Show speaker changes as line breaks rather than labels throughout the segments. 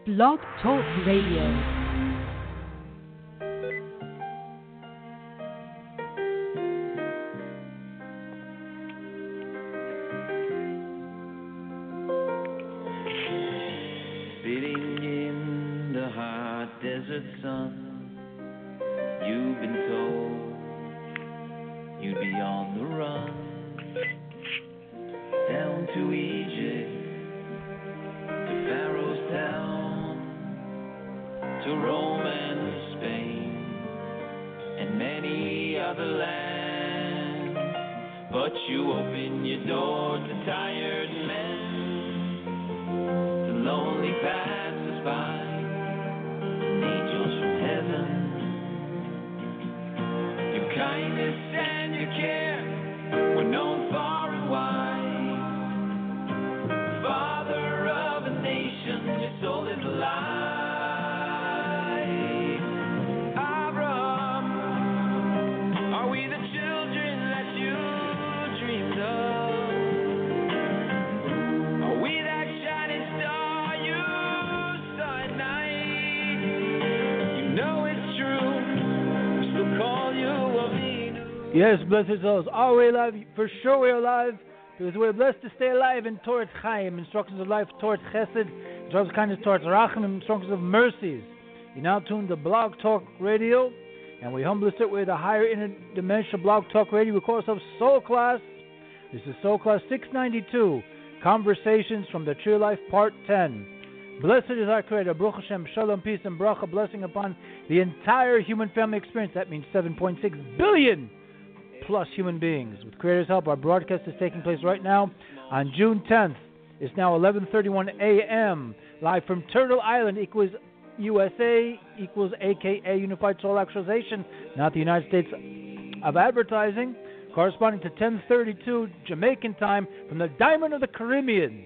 Blog Talk Radio.
Yes, blessed souls. Are we alive? For sure we're alive, because we're blessed to stay alive in Torah Chaim, instructions of life, Torah Chesed, instructions of kindness, Torah Rachim, instructions of mercies. You now tune to Blog Talk Radio, and we humbly sit with a higher interdimensional Blog Talk Radio. We call ourselves Soul Class. This is Soul Class 692, Conversations from the True Life, Part 10. Blessed is our Creator, Baruch Hashem, Shalom, peace, and bracha, blessing upon the entire human family experience. That means 7.6 billion plus human beings. With Creator's help, our broadcast is taking place right now on June 10th. It's now 11:31 a.m. live from Turtle Island, equals USA, equals AKA Unified Soul Actualization, not the United States of Advertising, corresponding to 10:32 Jamaican time from the Diamond of the Caribbean,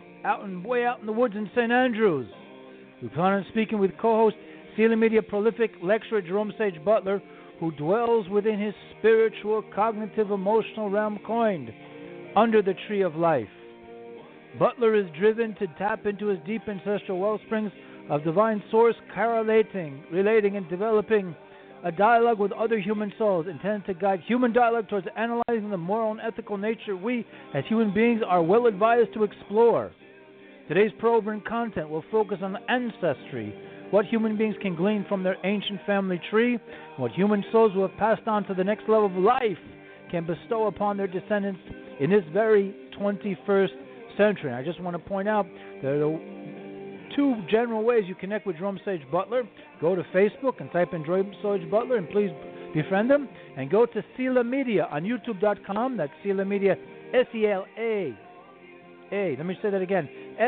way out in the woods in St. Andrews. We plan on speaking with co-host Sealy Media prolific lecturer Jerome Sage Butler, who dwells within his spiritual, cognitive, emotional realm coined under the tree of life. Butler is driven to tap into his deep ancestral wellsprings of divine source, relating and developing a dialogue with other human souls intended to guide human dialogue towards analyzing the moral and ethical nature we, as human beings, are well advised to explore. Today's program content will focus on ancestry, what human beings can glean from their ancient family tree, what human souls who have passed on to the next level of life can bestow upon their descendants in this very 21st century. And I just want to point out there are two general ways you connect with Jerome Sage Butler. Go to Facebook and type in Jerome Sage Butler and please befriend him. And go to Seala Media on YouTube.com. That's Seala Media, S-E-L-A. Let me say that again.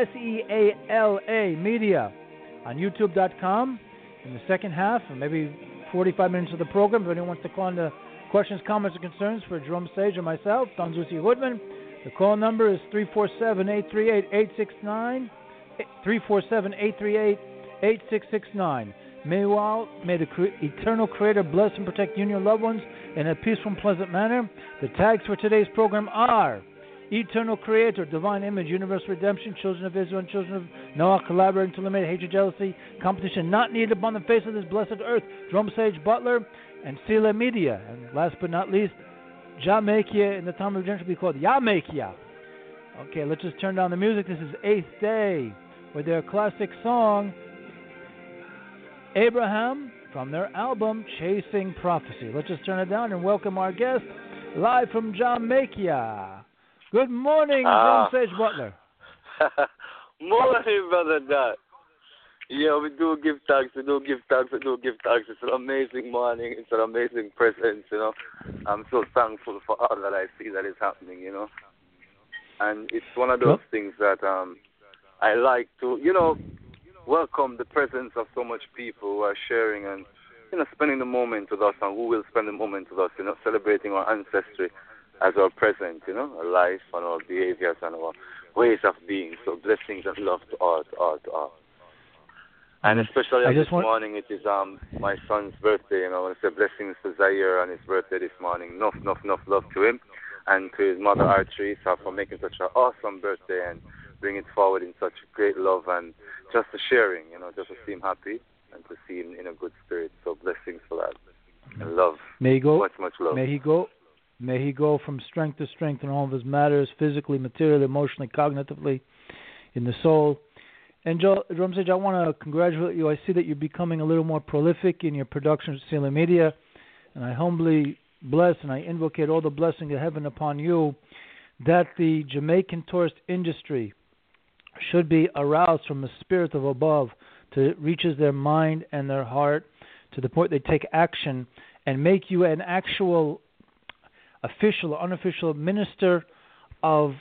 S-E-A-L-A Media on YouTube.com. In the second half, or maybe 45 minutes of the program, if anyone wants to call in the questions, comments, or concerns for Jerome Sage or myself, Don Zusi Woodman, the call number is 347-838-8669, 347-838-8669. Meanwhile, may the eternal Creator bless and protect you and your loved ones in a peaceful and pleasant manner. The tags for today's program are Eternal Creator, Divine Image, Universal Redemption, Children of Israel and Children of Noah, collaborating to eliminate hatred, jealousy, competition not needed upon the face of this blessed earth, Jerome Sage Butler, and Seala Media. And last but not least, Jamaica, in the time of redemption, will be called Yamakia. Okay, let's just turn down the music. This is Eighth Day with their classic song, Abraham, from their album, Chasing Prophecy. Let's just turn it down and welcome our guest, live from Jamaica. Good morning, Jerome Sage Butler.
Morning, brother Dot. Yeah, we do give thanks. It's an amazing morning. It's an amazing presence, I'm so thankful for all that I see that is happening, And it's one of those things that I like to, welcome the presence of so much people who are sharing and, spending the moment with us, and who will spend the moment with us, celebrating our ancestry as our present, our life and our behaviors and our ways of being. So blessings and love to all. And especially this morning, it is my son's birthday, I want to say blessings to Zaire on his birthday this morning. Enough love to him and to his mother, Arteresa, for making such an awesome birthday and bring it forward in such great love and just the sharing, just to see him happy and to see him in a good spirit. So blessings for that. And love.
May he go.
Much love.
May he go from strength to strength in all of his matters, physically, materially, emotionally, cognitively, in the soul. And Joe Drumstage, I want to congratulate you. I see that you're becoming a little more prolific in your production of Sealing Media, and I humbly bless and I invocate all the blessing of heaven upon you, that the Jamaican tourist industry should be aroused from the spirit of above to it reaches their mind and their heart to the point they take action and make you an actual official or unofficial minister of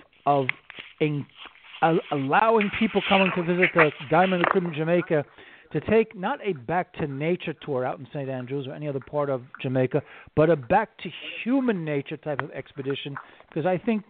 allowing people coming to visit the Diamond of the Caribbean, Jamaica, to take not a back to nature tour out in St. Andrews or any other part of Jamaica, but a back to human nature type of expedition, because I think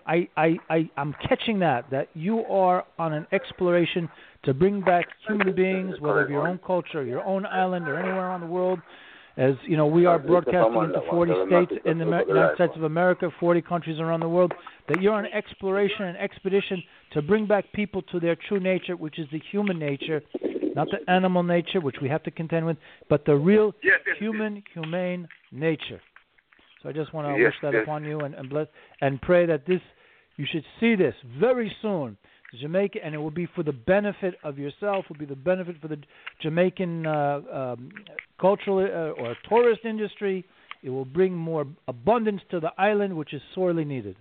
I'm catching that you are on an exploration to bring back human beings, whether of your own culture, your own island, or anywhere around the world. As you know, we are broadcasting into 40 states in the United States of America, 40 countries around the world, that you're on exploration and expedition to bring back people to their true nature, which is the human nature, not the animal nature, which we have to contend with, but the real humane nature. So I just want to wish that upon you and bless and pray that you should see this very soon. Jamaica, and it will be for the benefit of yourself, will be the benefit for the Jamaican cultural or tourist industry. It will bring more abundance to the island, which is sorely needed.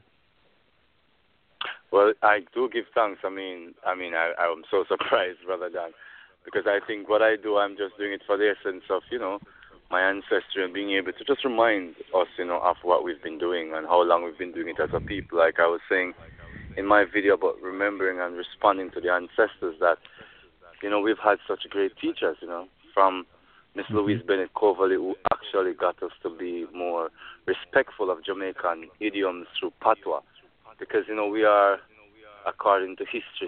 Well, I do give thanks. I'm so surprised, Brother Dan, because I think what I do, I'm just doing it for the essence of, my ancestry and being able to just remind us, of what we've been doing and how long we've been doing it as a people. Like I was saying in my video about remembering and responding to the ancestors, that, we've had such great teachers, from Miss Louise Bennett Coverley, who actually got us to be more respectful of Jamaican idioms through patois. Because, we are, according to history,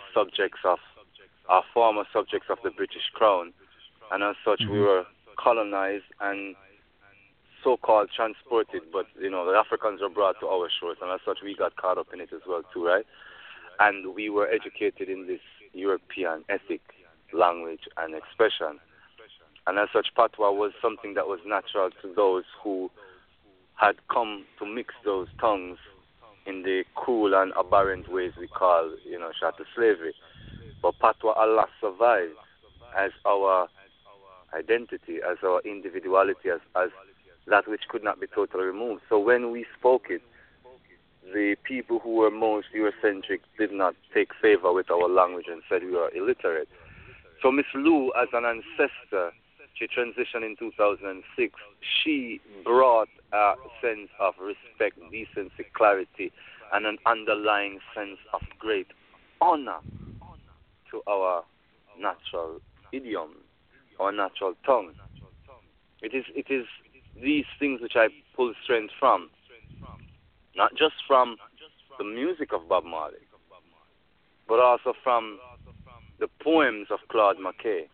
former subjects of the British Crown. And as such, we were colonized and so-called transported, but, the Africans were brought to our shores, and as such, we got caught up in it as well, too, right? And we were educated in this European ethic, language, and expression. And as such, patois was something that was natural to those who had come to mix those tongues in the cruel and aberrant ways we call, chattel slavery. But patois, Allah, survived as our identity, as our individuality, as that which could not be totally removed. So when we spoke it, the people who were most Eurocentric did not take favor with our language and said we were illiterate. So Miss Lou, as an ancestor, she transitioned in 2006. She brought a sense of respect, decency, clarity, and an underlying sense of great honor to our natural idiom, our natural tongue. It is these things which I pull strength from, not just from the music of Bob Marley, but also from the poems of Claude McKay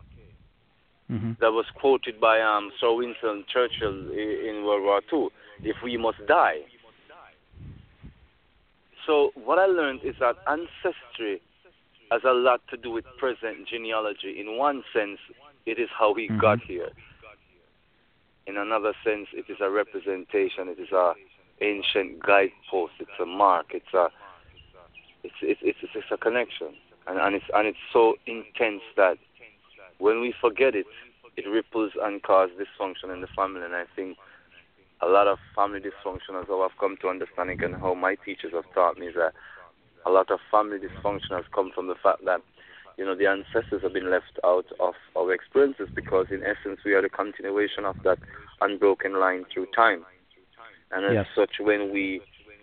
that was quoted by Sir Winston Churchill in World War II, if we must die. So what I learned is that ancestry has a lot to do with present genealogy. In one sense, it is how we got here. In another sense, it is a representation. It is a ancient guidepost. It's a mark. It's a connection, and it's so intense that when we forget it, it ripples and causes dysfunction in the family. And I think a lot of family dysfunction, as I've come to understanding, and how my teachers have taught me, is that a lot of family dysfunction has come from the fact that the ancestors have been left out of our experiences, because in essence we are the continuation of that unbroken line through time. And as such, when we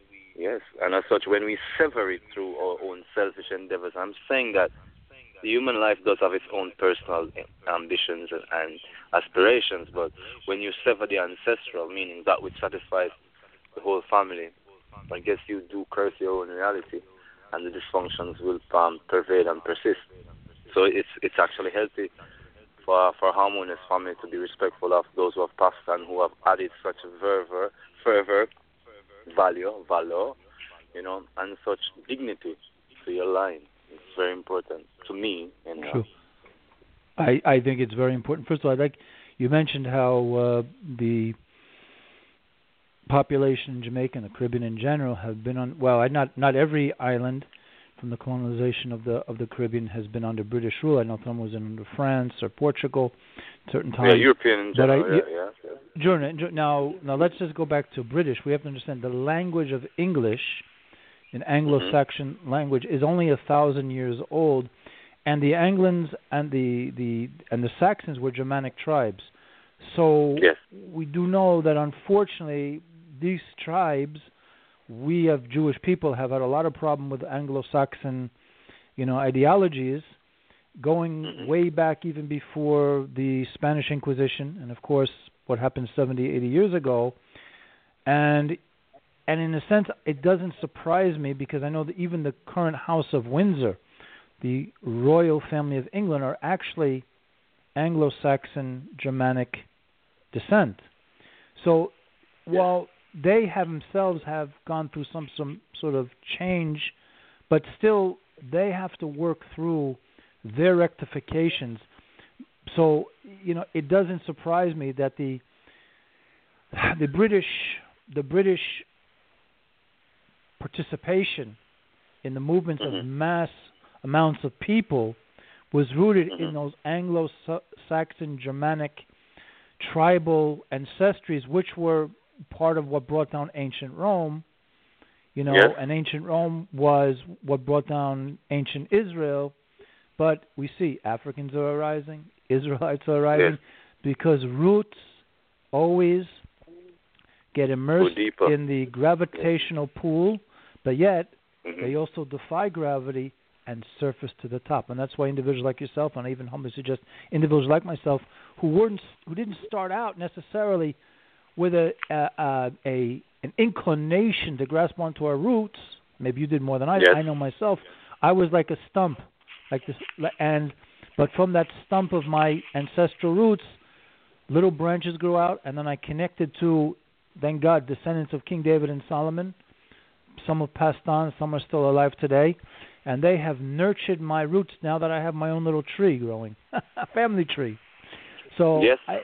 sever it through our own selfish endeavors, I'm saying that the human life does have its own personal ambitions and aspirations, but when you sever the ancestral, meaning that which satisfies the whole family, I guess you do curse your own reality, and the dysfunctions will pervade and persist. So it's actually healthy for a harmonious family to be respectful of those who have passed and who have added such fervor, valor, and such dignity to your line. It's very important to me.
Sure. I think it's very important. First of all, you mentioned how the population in Jamaica and the Caribbean in general have been on. Well, not every island from the colonization of the Caribbean has been under British rule. I know some was under France or Portugal at certain times.
Yeah, European in general.
Now let's just go back to British. We have to understand the language of English, an Anglo-Saxon language, is only 1,000 years old, and the Angles and the Saxons were Germanic tribes. So we do know that unfortunately these tribes, we of Jewish people have had a lot of problem with Anglo-Saxon, ideologies, going way back even before the Spanish Inquisition, and of course what happened 70, 80 years ago. And in a sense, it doesn't surprise me because I know that even the current House of Windsor, the royal family of England, are actually Anglo-Saxon Germanic descent. So while they themselves have gone through some sort of change, but still they have to work through their rectifications. So it doesn't surprise me that the British participation in the movements of mass amounts of people was rooted in those Anglo-Saxon Germanic tribal ancestries, which were part of what brought down ancient Rome. And ancient Rome was what brought down ancient Israel. But we see Africans are arising, Israelites are arising, because roots always get immersed in the gravitational pool, but yet they also defy gravity and surface to the top. And that's why individuals like yourself, and I even humbly suggest individuals like myself, who didn't start out necessarily with an inclination to grasp onto our roots. Maybe you did more than I did. I know myself. I was like a stump, like this, but from that stump of my ancestral roots, little branches grew out, and then I connected to, thank God, descendants of King David and Solomon. Some have passed on, some are still alive today, and they have nurtured my roots now that I have my own little tree growing, a family tree. So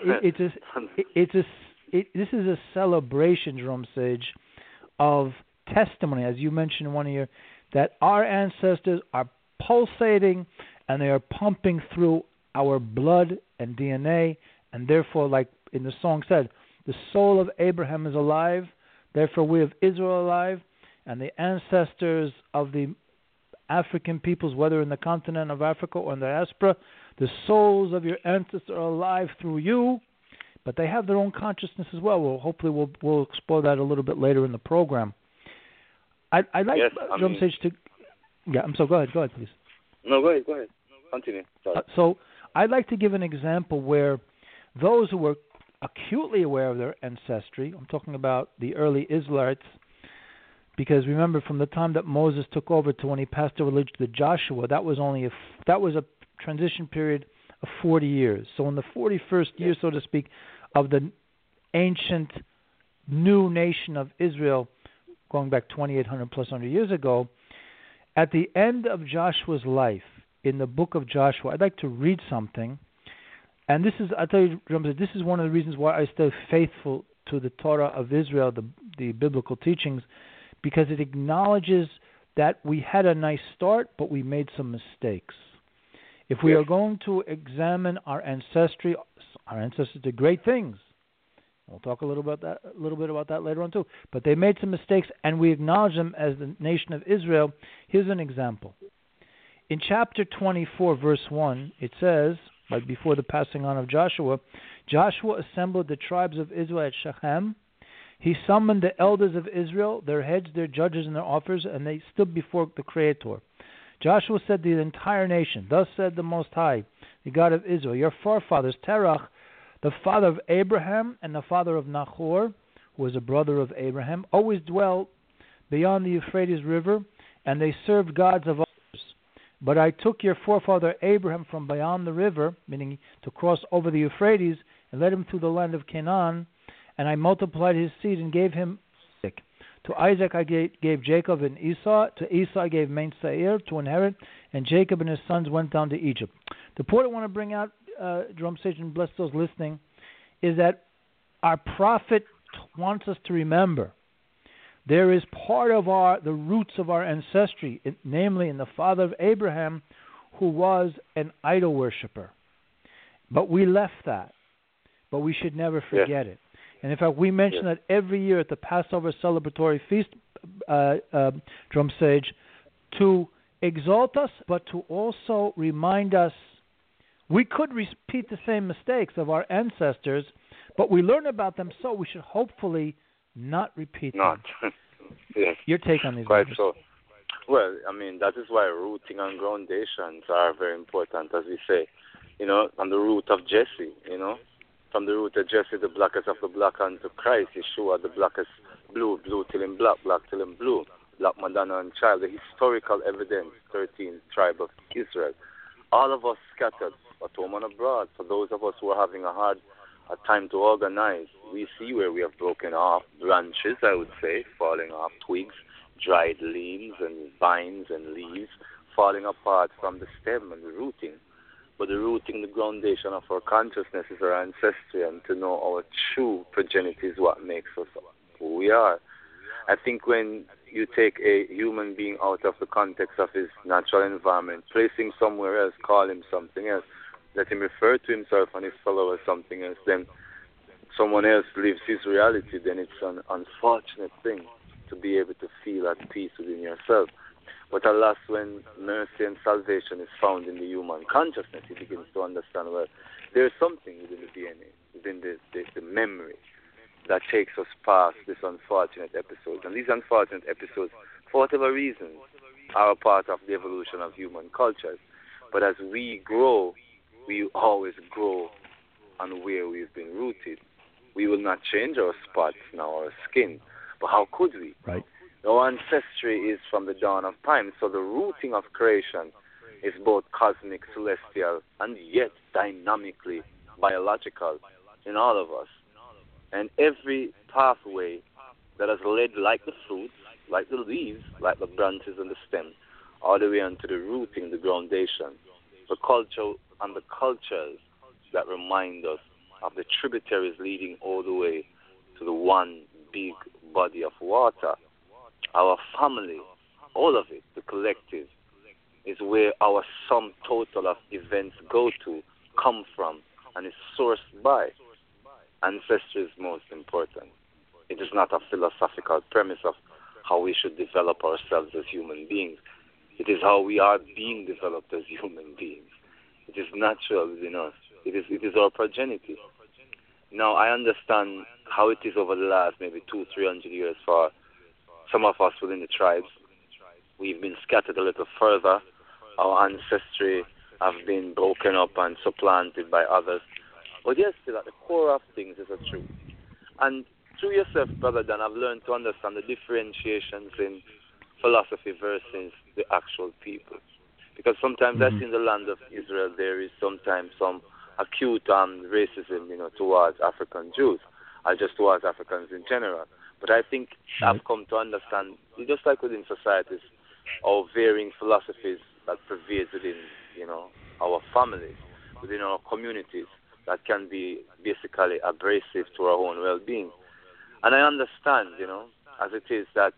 this is a celebration, Jerome Sage, of testimony, as you mentioned in one of your, that our ancestors are pulsating and they are pumping through our blood and DNA, and therefore, like in the song said, the soul of Abraham is alive, therefore we have Israel alive, and the ancestors of the African peoples, whether in the continent of Africa or in the diaspora, the souls of your ancestors are alive through you, but they have their own consciousness as well. Hopefully we'll explore that a little bit later in the program. I'd like Jerome Sage to... Yeah, I'm sorry, go ahead, please.
No, go ahead. Continue.
So I'd like to give an example where those who were acutely aware of their ancestry, I'm talking about the early Israelites, because remember, from the time that Moses took over to when he passed the religion to Joshua, that was a transition period of 40 years. So in the 41st year, so to speak, of the ancient new nation of Israel, going back 2,800 plus 100 years ago, at the end of Joshua's life, in the book of Joshua, I'd like to read something. And this is, I'll tell you, this is one of the reasons why I stay faithful to the Torah of Israel, the biblical teachings, because it acknowledges that we had a nice start, but we made some mistakes. If we are going to examine our ancestry, our ancestors did great things. We'll talk a little bit about that later on too. But they made some mistakes, and we acknowledge them as the nation of Israel. Here's an example. In chapter 24, verse 1, it says, right before the passing on of Joshua, Joshua assembled the tribes of Israel at Shechem. He summoned the elders of Israel, their heads, their judges, and their officers, and they stood before the Creator. Joshua said to the entire nation, "Thus said the Most High, the God of Israel, your forefathers, Terach, the father of Abraham and the father of Nahor, who was a brother of Abraham, always dwelt beyond the Euphrates River, and they served gods of others. But I took your forefather Abraham from beyond the river," meaning to cross over the Euphrates, "and led him through the land of Canaan, and I multiplied his seed and gave him Isaac. To Isaac I gave Jacob and Esau. To Esau I gave Main Seir to inherit, and Jacob and his sons went down to Egypt. The point I want to bring out, Drum Station, bless those listening, is that our prophet wants us to remember there is part of the roots of our ancestry, namely in the father of Abraham, who was an idol worshiper. But we left that. But we should never forget it. And in fact, we mention that every year at the Passover celebratory feast, Drum Sage, to exalt us, but to also remind us we could repeat the same mistakes of our ancestors, but we learn about them, so we should hopefully not repeat them.
Yes.
Your take on these
Quite
matters?
so. Well, I mean, that is why rooting and groundations are very important, as we say. You know, on the root of Jesse, you know. From the root of Jesse, the blackest of the black, unto Christ, Yeshua, the blackest blue, blue till him black, black till him blue. Black Madonna and child, the historical evidence, 13th tribe of Israel. All of us scattered, at home and abroad. For those of us who are having a time to organize, we see where we have broken off branches, I would say, falling off twigs, dried leaves and vines and leaves, falling apart from the stem and the rooting. But the rooting, the groundation of our consciousness is our ancestry, and to know our true progeny is what makes us who we are. I think when you take a human being out of the context of his natural environment, place him somewhere else, call him something else, let him refer to himself and his followers something else, then someone else lives his reality, then it's an unfortunate thing to be able to feel at peace within yourself. But alas, when mercy and salvation is found in the human consciousness, he begins to understand, well, there's something within the DNA, within the memory, that takes us past this unfortunate episode. And these unfortunate episodes, for whatever reasons, are a part of the evolution of human cultures. But as we grow, we always grow on where we've been rooted. We will not change our spots now, our skin. But how could we?
Right.
Our ancestry is from the dawn of time. So the rooting of creation is both cosmic, celestial, and yet dynamically biological in all of us. And every pathway that has led, like the fruits, like the leaves, like the branches and the stem, all the way onto the rooting, the groundation, the culture and the cultures that remind us of the tributaries leading all the way to the one big body of water. Our family, all of it, the collective, is where our sum total of events go to, come from, and is sourced by. Ancestry is most important. It is not a philosophical premise of how we should develop ourselves as human beings. It is how we are being developed as human beings. It is natural within us. It is our progeny. Now, I understand how it is over the last maybe 200-300 years for some of us within the tribes. We've been scattered a little further. Our ancestry have been broken up and supplanted by others. But yes, still at the core of things is a truth. And through yourself, Brother Dan, I've learned to understand the differentiations in philosophy versus the actual people. Because sometimes I see in the land of Israel there is sometimes some acute racism, towards African Jews, or just towards Africans in general. But I think I've come to understand, just like within societies, our varying philosophies that pervades within, our families, within our communities, that can be basically abrasive to our own well-being. And I understand, as it is that,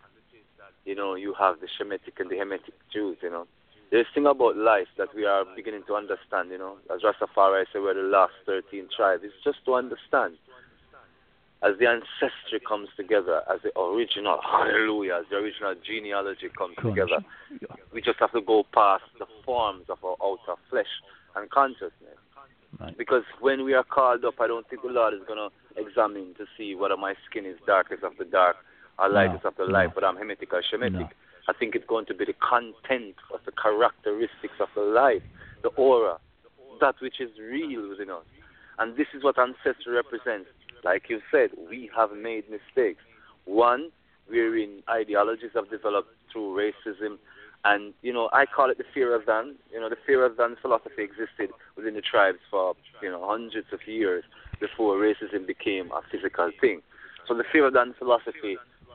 you have the Shemitic and the Hamitic Jews, There's a thing about life that we are beginning to understand, As Rastafari say, we're the last 13 tribes. It's just to understand. As the ancestry comes together, as the original, hallelujah, as the original genealogy comes together, we just have to go past the forms of our outer flesh and consciousness. Right. Because when we are called up, I don't think the Lord is going to examine to see whether my skin is darkest of the dark or lightest of the light, whether I'm Hamitic or Shemitic. No. I think it's going to be the content of the characteristics of the life, the aura, that which is real within us. And this is what ancestry represents. Like you said, we have made mistakes. One, wherein ideologies have developed through racism. And, I call it the fear of Dan. The fear of Dan philosophy existed within the tribes for, hundreds of years before racism became a physical thing. So the fear of Dan philosophy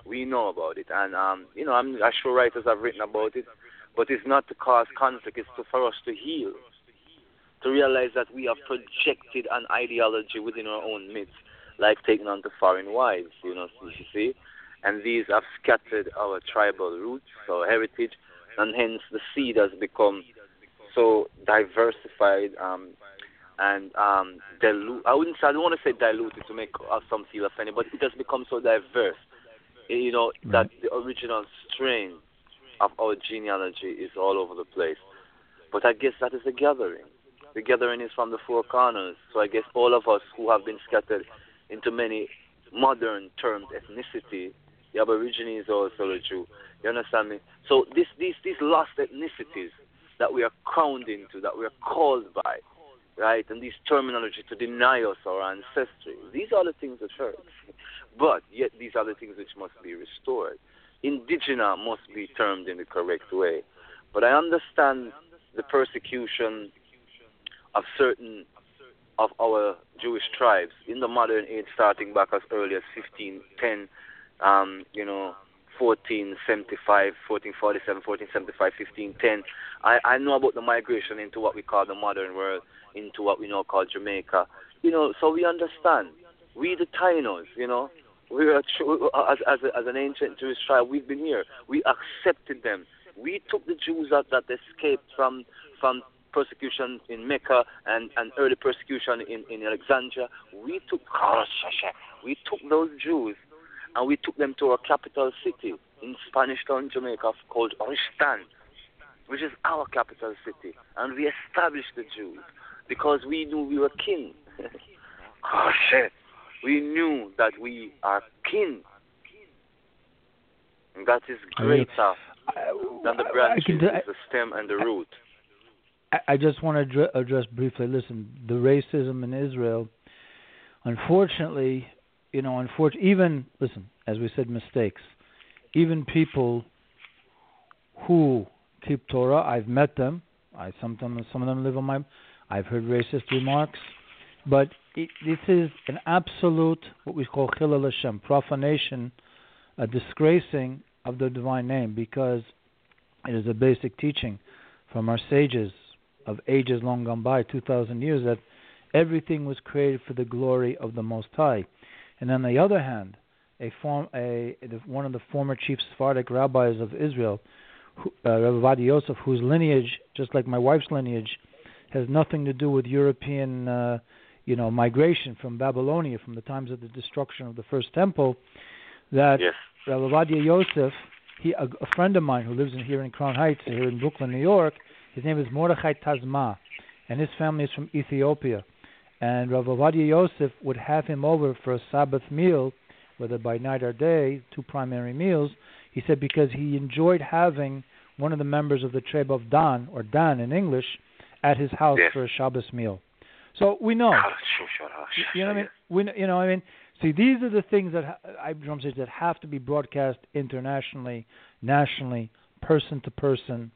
We know about it, and I'm sure writers have written about it, but it's not to cause conflict. It's for us to heal, to realize that we have projected an ideology within our own midst, like taking on to foreign wives, you see, and these have scattered our tribal roots, our heritage, and hence the seed has become so diversified and I don't want to say diluted to make some feel offended, but it has become so diverse, that the original strain of our genealogy is all over the place. But I guess that is a gathering. The gathering is from the four corners. So I guess all of us who have been scattered into many modern termed ethnicity, the Aborigines also the Jew. You understand me? So these lost ethnicities that we are crowned into, that we are called by, right? And these terminology to deny us our ancestry. These are the things that hurt. But yet these are the things which must be restored. Indigena must be termed in the correct way. But I understand the persecution of certain of our Jewish tribes in the modern age, starting back as early as 1510, 1475, 1447, 1475, 1510. I know about the migration into what we call the modern world, into what we now call Jamaica. So we understand. We the Tainos, we are as an ancient Jewish tribe. We've been here. We accepted them. We took the Jews that escaped from persecution in Mecca and early persecution in Alexandria. We took those Jews and we took them to our capital city in Spanish Town, Jamaica, called Oristan, which is our capital city, and we established the Jews because we knew we were kin. We knew that we are kin. And that is greater than the branches, the stem and the root.
I just want to address briefly, listen, the racism in Israel, unfortunately, even, listen, as we said, mistakes. Even people who keep Torah, I've met them. Some of them live on my, I've heard racist remarks. But this is an absolute, what we call Chilul Hashem, profanation, a disgracing of the divine name, because it is a basic teaching from our sages of ages long gone by, 2,000 years, that everything was created for the glory of the Most High. And on the other hand, one of the former chief Sephardic rabbis of Israel, Rabbi Ovadia Yosef, whose lineage, just like my wife's lineage, has nothing to do with European migration from Babylonia, from the times of the destruction of the first temple, that
yes.
Rabbi Ovadia Yosef, a friend of mine who lives here in Crown Heights, here in Brooklyn, New York, his name is Mordechai Tazma, and his family is from Ethiopia. And Rabbi Ovadia Yosef would have him over for a Sabbath meal, whether by night or day, 2 primary meals. He said because he enjoyed having one of the members of the tribe of Dan, or Dan in English, at his house for a Shabbos meal. So we know. You know what I mean? See, these are the things that that have to be broadcast internationally, nationally, person to person.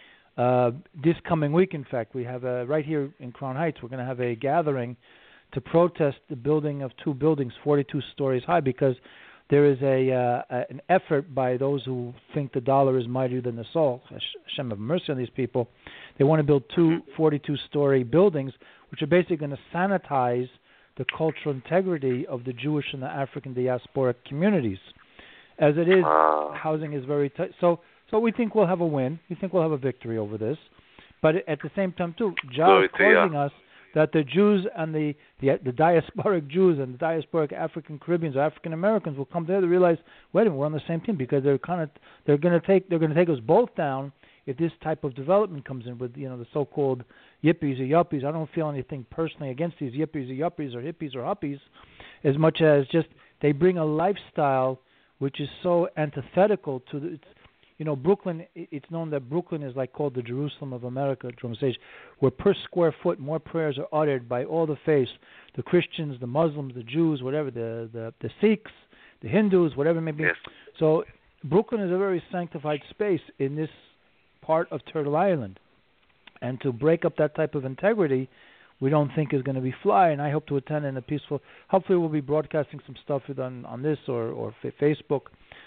This coming week, in fact, we have right here in Crown Heights, we're going to have a gathering to protest the building of 2 buildings, 42 stories high, because there is an effort by those who think the dollar is mightier than the soul. Hashem have mercy on these people. They want to build 2 42-story buildings, which are basically going to sanitize the cultural integrity of the Jewish and the African diasporic communities. As it is, housing is very tight. So we think we'll have a win. We think we'll have a victory over this. But at the same time, too, Jah is causing us that the Jews and the diasporic Jews and the diasporic African Caribbeans or African Americans will come there to realize, wait a minute, we're on the same team, because they're going to take us both down if this type of development comes in with the so-called yippies or yuppies. I don't feel anything personally against these yippies or yuppies or hippies or huppies, as much as just they bring a lifestyle which is so antithetical to the. Brooklyn, it's known that Brooklyn is called the Jerusalem of America, where per square foot more prayers are uttered by all the faiths, the Christians, the Muslims, the Jews, whatever, the Sikhs, the Hindus, whatever it may be.
Yes.
So Brooklyn is a very sanctified space in this part of Turtle Island. And to break up that type of integrity, we don't think is going to be fly, and I hope to attend in a peaceful, hopefully we'll be broadcasting some stuff on this or Facebook.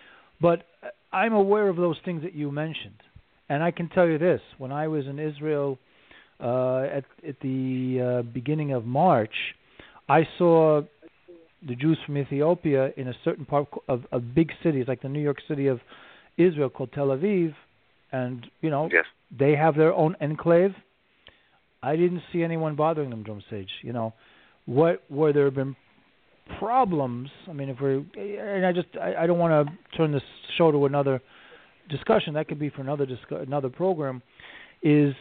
But I'm aware of those things that you mentioned. And I can tell you this. When I was in Israel at the beginning of March, I saw the Jews from Ethiopia in a certain part of big cities, like the New York City of Israel called Tel Aviv. And,
Yes.
they have their own enclave. I didn't see anyone bothering them, Drum Sage. Where there have been problems, I mean, I don't want to turn this show to another discussion. That could be for another program. Is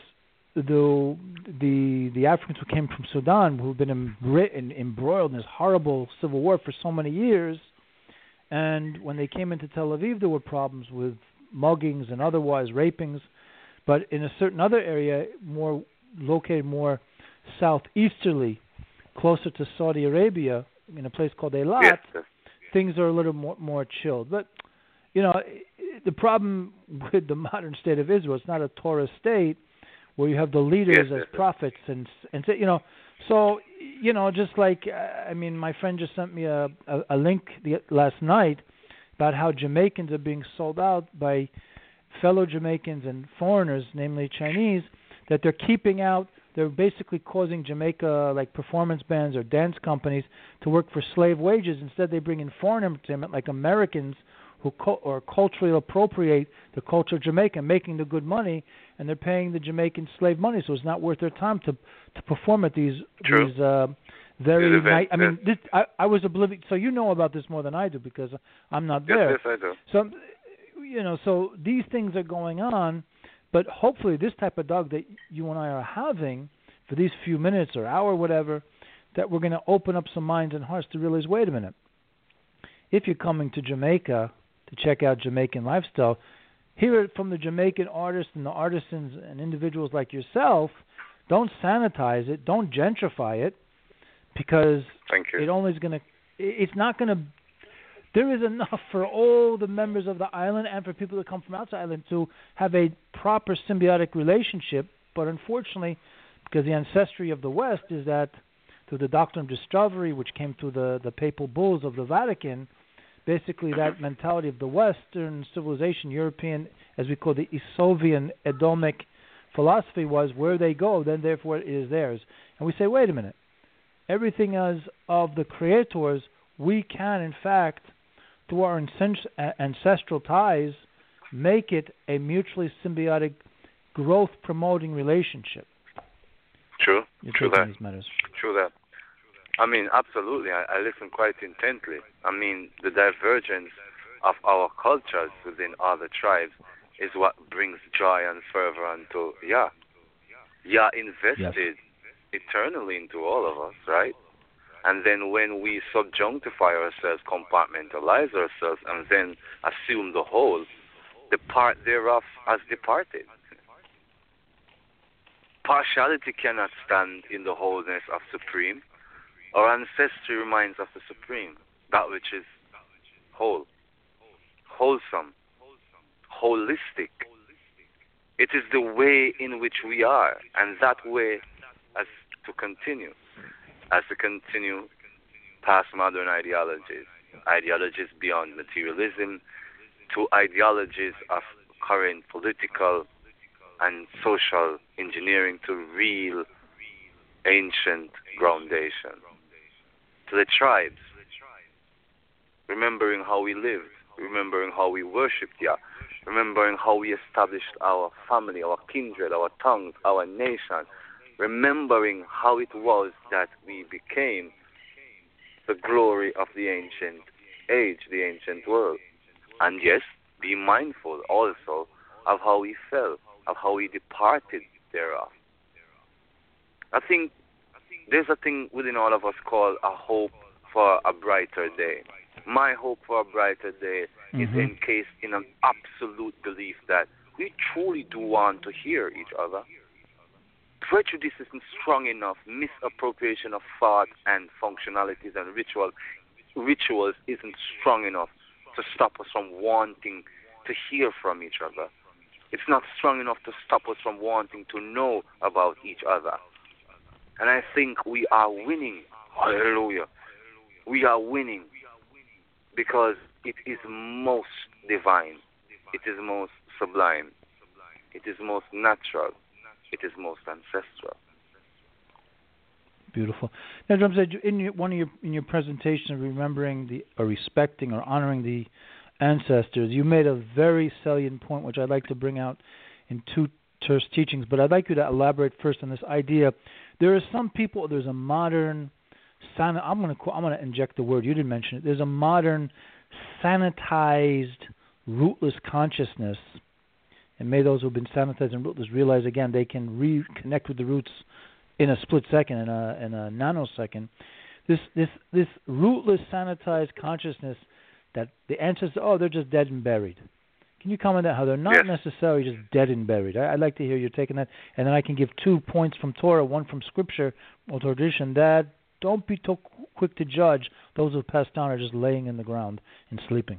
the Africans who came from Sudan, who've been embroiled in this horrible civil war for so many years, and when they came into Tel Aviv, there were problems with muggings and otherwise rapings. But in a certain other area, located more southeasterly, closer to Saudi Arabia, in a place called Eilat,
Yes.
things are a little more chilled. But, the problem with the modern state of Israel, it's not a Torah state where you have the leaders as prophets and so, just like, my friend just sent me a link last night about how Jamaicans are being sold out by fellow Jamaicans and foreigners, namely Chinese, that they're keeping out. They're basically causing Jamaica, like performance bands or dance companies, to work for slave wages. Instead, they bring in foreign entertainment like Americans who culturally appropriate the culture of Jamaica, making the good money, and they're paying the Jamaican slave money. So it's not worth their time to perform at these very night. I mean, I was oblivious. So you know about this more than I do because I'm not there.
Yes, I do.
So so these things are going on. But hopefully this type of dog that you and I are having for these few minutes or hour, whatever, that we're going to open up some minds and hearts to realize, wait a minute, if you're coming to Jamaica to check out Jamaican lifestyle, hear it from the Jamaican artists and the artisans and individuals like yourself. Don't sanitize it. Don't gentrify it, because it only is going to – it's not going to – there is enough for all the members of the island and for people that come from outside the island to have a proper symbiotic relationship. But unfortunately, because the ancestry of the West is that through the doctrine of discovery, which came through the papal bulls of the Vatican, basically that mentality of the Western civilization, European, as we call the Isovian Edomic philosophy, was where they go, then therefore it is theirs. And we say, wait a minute, everything is of the creators. We can, in fact, through our ancestral ties, make it a mutually symbiotic, growth-promoting relationship.
True. True that.
These matters.
True that. I mean, absolutely. I listen quite intently. I mean, the divergence of our cultures within other tribes is what brings joy and fervor unto Yah. Yah invested eternally into all of us, right? And then when we subjunctify ourselves, compartmentalize ourselves, and then assume the whole, the part thereof has departed. Partiality cannot stand in the wholeness of Supreme. Our ancestry reminds of the Supreme, that which is whole, wholesome, holistic. It is the way in which we are, and that way has to continue. As to continue past modern ideologies beyond materialism, to ideologies of current political and social engineering, to real ancient groundation. To the tribes, remembering how we lived, remembering how we worshipped Yah, remembering how we established our family, our kindred, our tongues, our nation, remembering how it was that we became the glory of the ancient age, the ancient world. And yes, be mindful also of how we fell, of how we departed thereof. I think there's a thing within all of us called a hope for a brighter day. My hope for a brighter day is encased in an absolute belief that we truly do want to hear each other. Prejudice isn't strong enough. Misappropriation of thought and functionalities and rituals isn't strong enough to stop us from wanting to hear from each other. It's not strong enough to stop us from wanting to know about each other. And I think we are winning. Hallelujah. We are winning because it is most divine. It is most sublime. It is most natural. It is most ancestral.
Beautiful. Now, Drum said in your presentation of remembering or respecting or honoring the ancestors, you made a very salient point, which I'd like to bring out in two terse teachings. But I'd like you to elaborate first on this idea. There are some people. There's a modern. I'm going to inject the word. You didn't mention it. There's a modern, sanitized, rootless consciousness, and may those who've been sanitized and rootless realize again they can reconnect with the roots in a split second, in a nanosecond. This rootless, sanitized consciousness that the ancestors, they're just dead and buried. Can you comment on how they're not necessarily just dead and buried? I'd like to hear you taking that, and then I can give 2 points from Torah, one from Scripture or tradition. That don't be too quick to judge. Those who passed on are just laying in the ground and sleeping.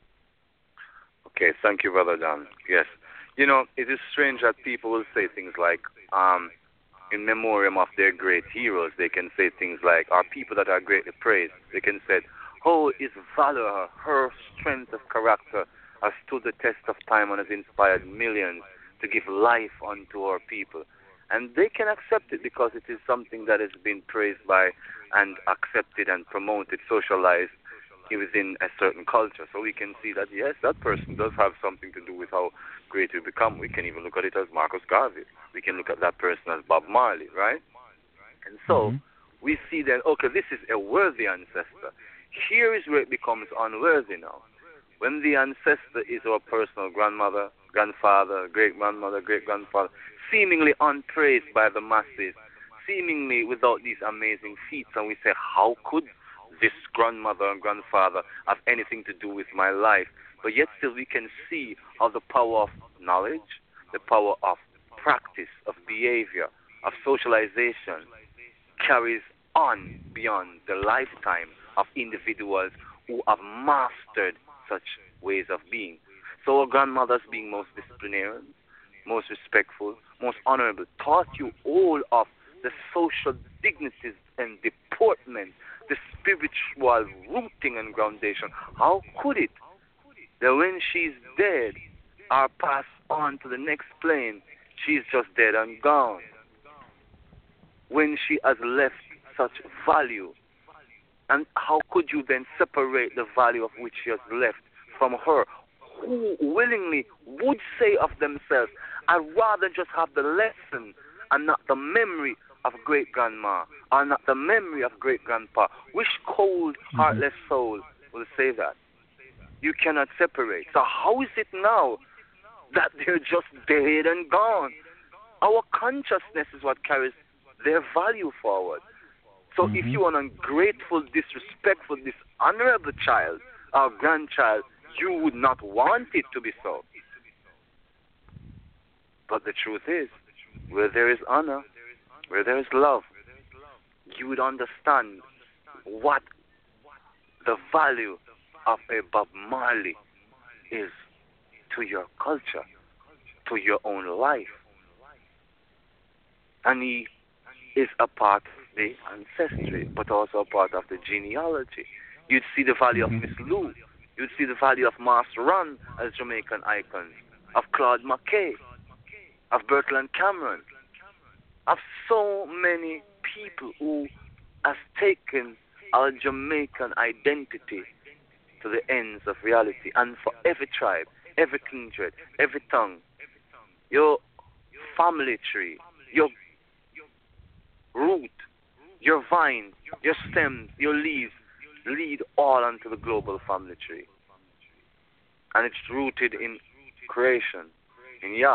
Okay, thank you, Brother Don. Yes. You know, it is strange that people will say things like, in memoriam of their great heroes, they can say things like, our people that are greatly praised, they can say, oh, his valor, her strength of character has stood the test of time and has inspired millions to give life unto our people. And they can accept it because it is something that has been praised by and accepted and promoted, socialized within a certain culture. So we can see that, yes, that person does have something to do with how great we become. We can even look at it as Marcus Garvey. We can look at that person as Bob Marley, right? And so we see that, okay, this is a worthy ancestor. Here is where it becomes unworthy now. When the ancestor is our personal grandmother, grandfather, great-grandmother, great-grandfather, seemingly unpraised by the masses, seemingly without these amazing feats, and we say, how could this grandmother and grandfather have anything to do with my life? But yet still we can see how the power of knowledge, the power of practice, of behavior, of socialization carries on beyond the lifetime of individuals who have mastered such ways of being. So our grandmothers, being most disciplinarian, most respectful, most honorable, taught you all of the social dignities and deportment, the spiritual rooting and groundation. How could it that when she's dead or passed on to the next plane, she's just dead and gone? When she has left such value, and how could you then separate the value of which she has left from her, who willingly would say of themselves, I'd rather just have the lesson and not the memory of great-grandma, or not the memory of great-grandpa? Which cold, heartless soul will say that? You cannot separate. So how is it now that they're just dead and gone? Our consciousness is what carries their value forward. So if you are an ungrateful, disrespectful, dishonorable child or grandchild, you would not want it to be so. But the truth is, where there is honor, where there is love, you would understand what the value of a Bob Marley is to your culture, to your own life. And he is a part of the ancestry, but also a part of the genealogy. You'd see the value of Miss Lou. You'd see the value of Master Ron as Jamaican icons, of Claude McKay, of Bertrand Cameron, of so many people who have taken our Jamaican identity to the ends of reality. And for every tribe, every kindred, every tongue, your family tree, your root, your vine, your stems, your leaves lead all onto the global family tree. And it's rooted in creation, in Yah.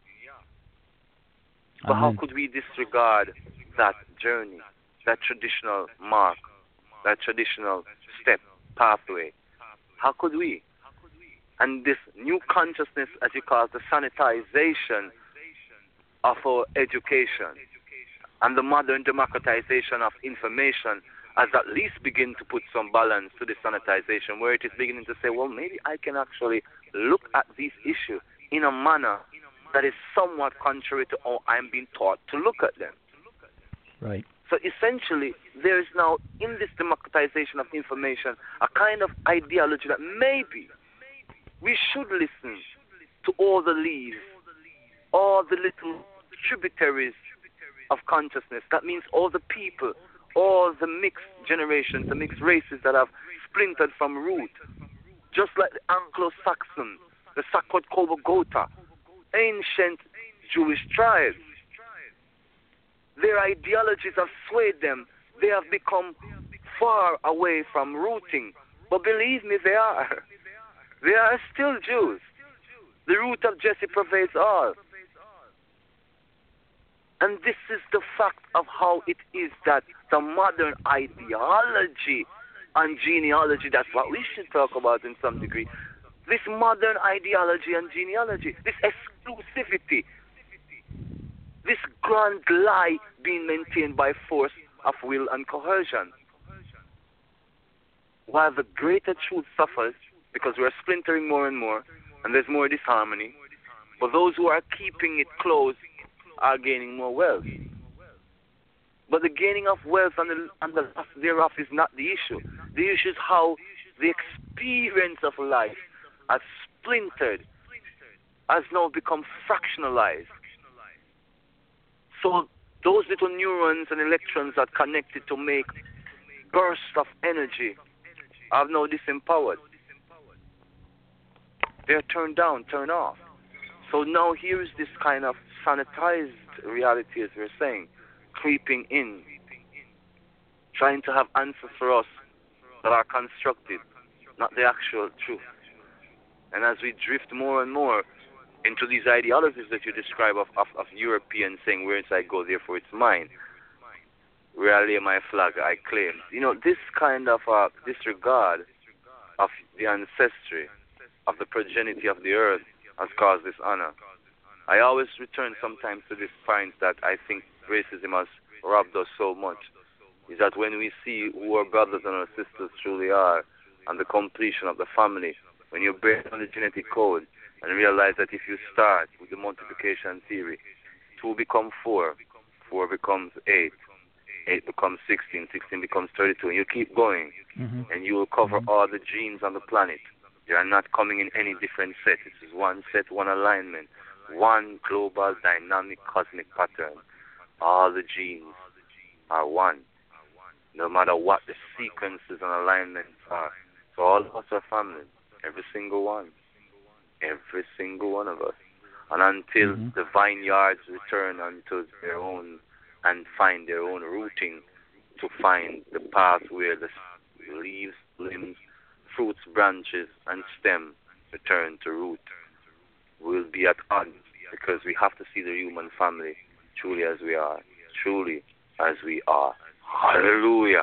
But how could we disregard that journey, that traditional mark, that traditional step, pathway? How could we? And this new consciousness, as you call it, the sanitization of our education and the modern democratization of information has at least begin to put some balance to the sanitization, where it is beginning to say, well, maybe I can actually look at these issues in a manner that is somewhat contrary to how I'm being taught to look at them.
Right.
So essentially, there is now, in this democratization of information, a kind of ideology that maybe we should listen to all the leaves, all the little tributaries of consciousness. That means all the people, all the mixed generations, the mixed races that have splintered from root. Just like the Anglo-Saxon, the Sakot-Kobogota, ancient Jewish tribes. Their ideologies have swayed them. They have become far away from rooting. But believe me, they are. They are still Jews. The root of Jesse pervades all. And this is the fact of how it is that the modern ideology and genealogy, that's what we should talk about in some degree. This modern ideology and genealogy, this exclusivity, this grand lie being maintained by force of will and coercion. While the greater truth suffers because we are splintering more and more and there's more disharmony, but those who are keeping it close are gaining more wealth. But the gaining of wealth and the loss thereof is not the issue. The issue is how the experience of life has splintered, has now become fractionalized. So those little neurons and electrons that connected to make bursts of energy are now disempowered. They're turned down, turned off. So now here is this kind of sanitized reality, as we're saying, creeping in, trying to have answers for us that are constructed, not the actual truth. And as we drift more and more into these ideologies that you describe of Europeans saying, where I go, therefore it's mine, where I lay my flag, I claim. You know, this kind of disregard of the ancestry, of the progeny of the earth, has caused dishonor. I always return sometimes to this point that I think racism has robbed us so much, is that when we see who our brothers and our sisters truly are, and the completion of the family, when you break down the genetic code and realize that if you start with the multiplication theory, 2 becomes 4, 4 becomes 8, 8 becomes 16, 16 becomes 32, and you keep going, and you will cover all the genes on the planet. They are not coming in any different set. It is one set, one alignment, one global dynamic cosmic pattern. All the genes are one, no matter what the sequences and alignments are. So all of us are family, every single one of us. And until the vineyards return unto their own and find their own rooting, to find the path where the leaves, limbs, fruits, branches, and stem return to root, we'll be at odds, because we have to see the human family truly as we are. Truly as we are. Hallelujah.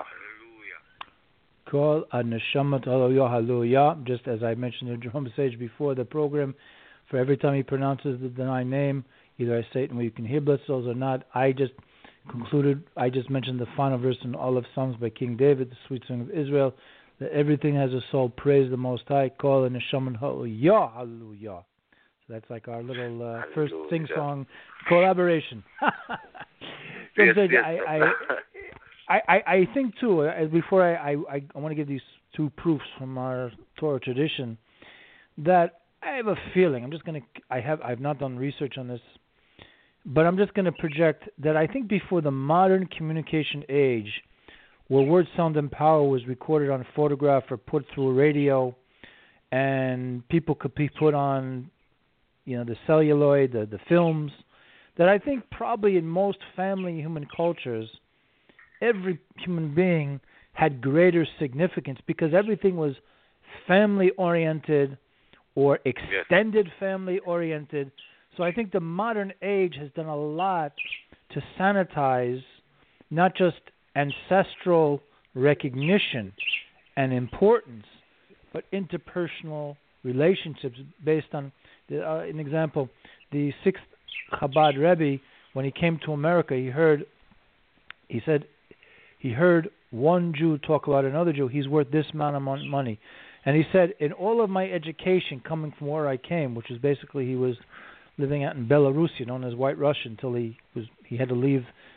Call a neshamat hallelujah, hallelujah. Just as I mentioned in the drum stage before the program, for every time he pronounces the divine name, either I say it and we can hear blessings or not. I just mentioned the final verse in all of Psalms by King David, the sweet song of Israel, that everything has a soul, praise the Most High. Call a neshamat hallelujah, hallelujah. So that's like our little first sing-song collaboration.
Yes,
I think too. Before I want to give these 2 proofs from our Torah tradition, that I have a feeling. I've not done research on this, but I'm just going to project that I think before the modern communication age, where word, sound, and power was recorded on a photograph or put through a radio, and people could be put on, the celluloid, the films, that I think probably in most family human cultures, every human being had greater significance because everything was family-oriented or extended family-oriented. So I think the modern age has done a lot to sanitize not just ancestral recognition and importance, but interpersonal relationships based on, an example, the 6th Chabad Rebbe, when he came to America, he said he heard one Jew talk about another Jew, he's worth this amount of money. And he said, in all of my education coming from where I came, which is basically he was living out in Belarus, known as White Russia, until he had to leave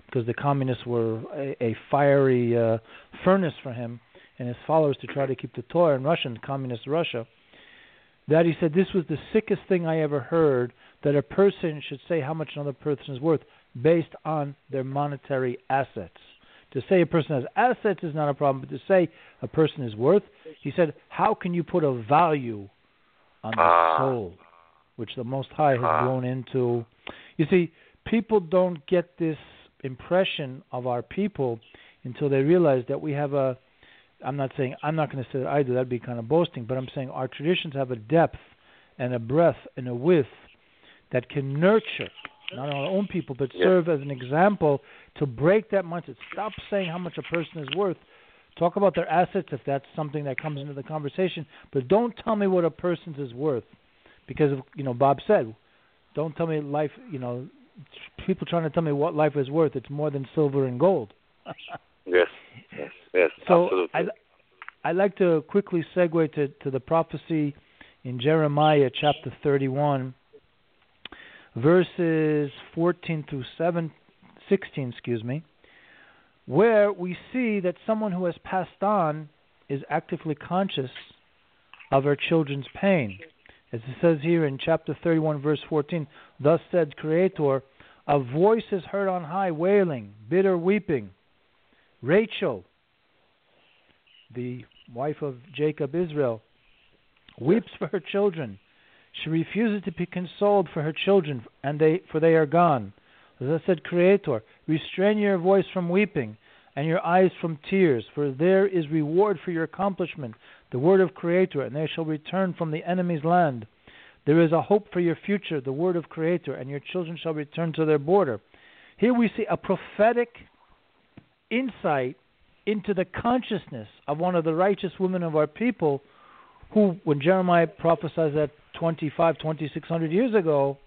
because the communists were a fiery furnace for him and his followers to try to keep the Torah in Russia, in communist Russia, that he said this was the sickest thing I ever heard, that a person should say how much another person is worth based on their monetary assets. To say a person has assets is not a problem, but to say a person is worth, he said, how can you put a value on the soul, which the Most High has blown into? You see, people don't get this impression of our people until they realize that we have a, I'm not going to say that I do, that'd be kind of boasting, but I'm saying our traditions have a depth and a breadth and a width that can nurture not our own people, but serve as an example to break that mindset. Stop saying how much a person is worth. Talk about their assets if that's something that comes into the conversation, but don't tell me what a person's is worth, because Bob said, don't tell me life. People trying to tell me what life is worth. It's more than silver and gold.
Yes.
So
absolutely.
I'd like to quickly segue to the prophecy in Jeremiah chapter 31, verses 14 through 16, where we see that someone who has passed on is actively conscious of her children's pain. As it says here in chapter 31, verse 14, thus said Creator, a voice is heard on high, wailing, bitter weeping. Rachel, the wife of Jacob, Israel, weeps for her children. She refuses to be consoled for her children, for they are gone. As I said, Creator, restrain your voice from weeping and your eyes from tears, for there is reward for your accomplishment, the word of Creator, and they shall return from the enemy's land. There is a hope for your future, the word of Creator, and your children shall return to their border. Here we see a prophetic insight into the consciousness of one of the righteous women of our people who, when Jeremiah prophesied that 2,600 years ago,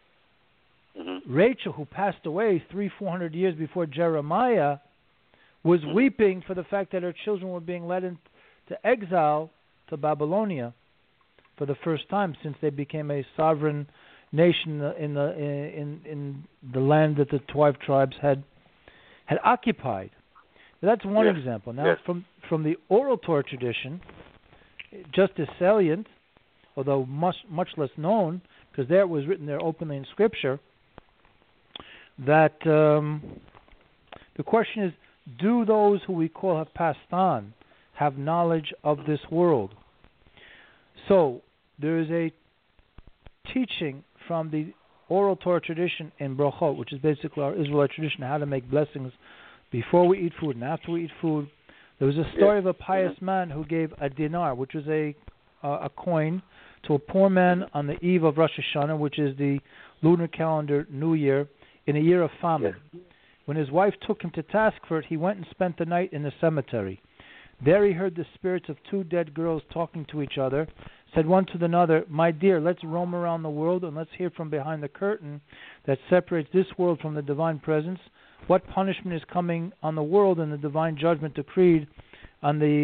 Rachel, who passed away 300-400 years before Jeremiah, was weeping for the fact that her children were being led into exile to Babylonia for the first time since they became a sovereign nation in the land that the 12 tribes had occupied. That's one example. Now, from the oral Torah tradition, just as salient, although much less known, because there it was written there openly in Scripture, that the question is, do those who we call have passed on have knowledge of this world? So there is a teaching from the oral Torah tradition in Brachot, which is basically our Israelite tradition, how to make blessings before we eat food and after we eat food. There was a story of a pious man who gave a dinar, which was a coin, to a poor man on the eve of Rosh Hashanah, which is the lunar calendar New Year, in a year of famine. When his wife took him to task for it, he went and spent the night in the cemetery. There he heard the spirits of two dead girls talking to each other, said one to another, "My dear, let's roam around the world and let's hear from behind the curtain that separates this world from the divine presence what punishment is coming on the world and the divine judgment decreed on the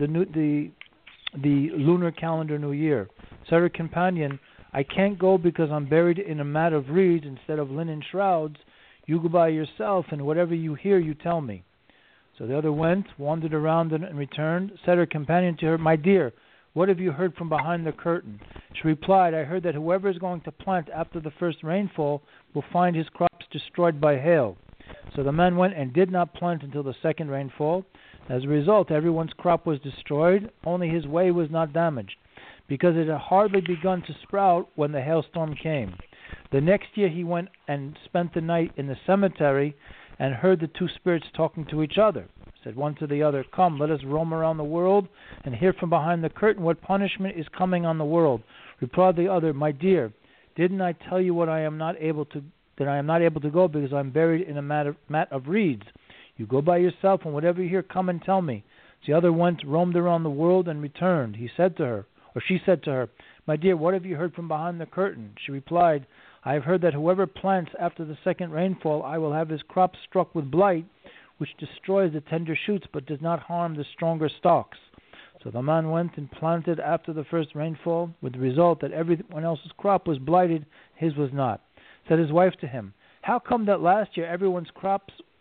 lunar calendar New Year." Said her companion, "I can't go because I'm buried in a mat of reeds instead of linen shrouds. You go by yourself, and whatever you hear, you tell me." So the other went, wandered around and returned. Said her companion to her, "My dear, what have you heard from behind the curtain?" She replied, "I heard that whoever is going to plant after the first rainfall will find his crops destroyed by hail." So the man went and did not plant until the second rainfall. As a result, everyone's crop was destroyed, only his way was not damaged, because it had hardly begun to sprout when the hailstorm came. The next year he went and spent the night in the cemetery and heard the two spirits talking to each other. Said one to the other, "Come, let us roam around the world and hear from behind the curtain what punishment is coming on the world." Replied the other, "My dear, didn't I tell you that I am not able to go because I am buried in a mat of reeds? You go by yourself, and whatever you hear, come and tell me." The other went, roamed around the world, and returned. She said to her, "My dear, what have you heard from behind the curtain?" She replied, "I have heard that whoever plants after the second rainfall, I will have his crop struck with blight, which destroys the tender shoots but does not harm the stronger stalks." So the man went and planted after the first rainfall, with the result that everyone else's crop was blighted, his was not. Said his wife to him, "How come that last year everyone's crops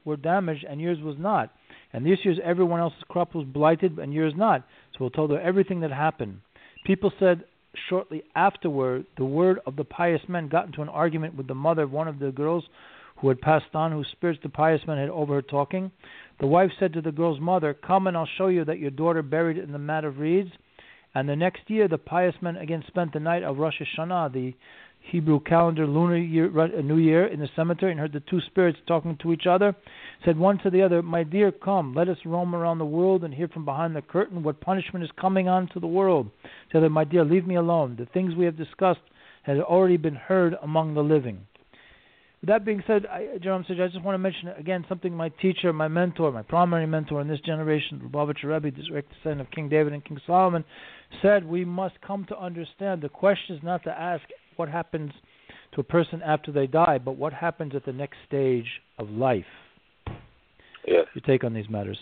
were damaged and yours was not. And this year's everyone else's crop was blighted and yours not. So we'll tell her everything that happened. People said shortly afterward, the word of the pious men got into an argument with the mother of one of the girls who had passed on, whose spirits the pious men had overheard talking. The wife said to the girl's mother, "Come and I'll show you that your daughter buried in the mat of reeds." And the next year, the pious men again spent the night of Rosh Hashanah, the Hebrew calendar lunar year, New Year, in the cemetery, and heard the two spirits talking to each other. Said one to the other, "My dear, come, let us roam around the world and hear from behind the curtain what punishment is coming on to the world." The other, "My dear, leave me alone. The things we have discussed had already been heard among the living." With that being said, Jerome said, I just want to mention again something my teacher, my mentor, my primary mentor in this generation, Lubavitcher Rebbe, the direct descendant of King David and King Solomon, said we must come to understand the question is not to ask what happens to a person after they die, but what happens at the next stage of life.
Yes.
Your take on these matters?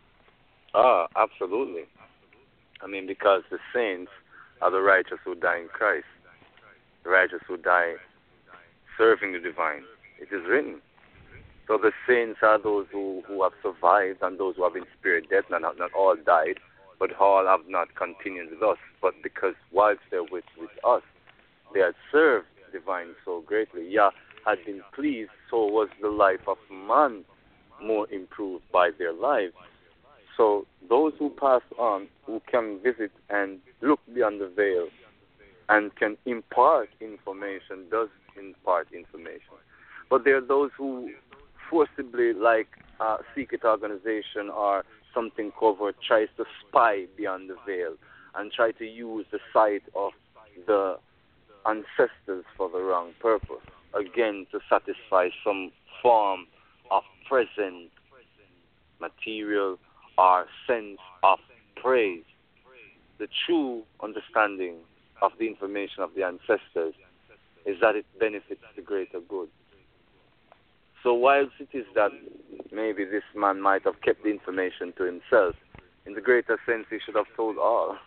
Absolutely. I mean, because the saints are the righteous who die in Christ, the righteous who die serving the divine. It is written. So the saints are those who have survived and those who have in spirit death, not all died, but all have not continued with us. But because whilst they're with us, they had served divine so greatly. Yah had been pleased, so was the life of man more improved by their lives. So those who pass on, who can visit and look beyond the veil and can impart information, does impart information. But there are those who forcibly, like a secret organization or something covert, tries to spy beyond the veil and try to use the sight of the ancestors for the wrong purpose, again to satisfy some form of present material or sense of praise. The true understanding of the information of the ancestors is that it benefits the greater good. So whilst it is that maybe this man might have kept the information to himself, in the greater sense he should have told all